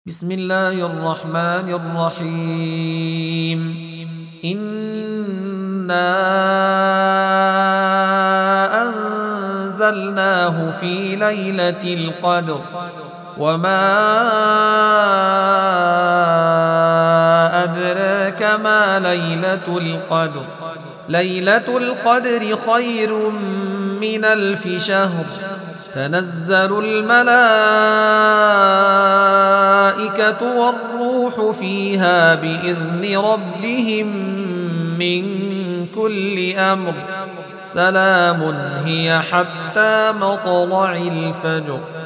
بسم الله الرحمن الرحيم إنا أنزلناه في ليلة القدر وما أدراك ما ليلة القدر ليلة القدر خير من 1000 شهر تنزل الملائكة والروح فيها بإذن ربهم من كل أمر سلام هي حتى مطلع الفجر.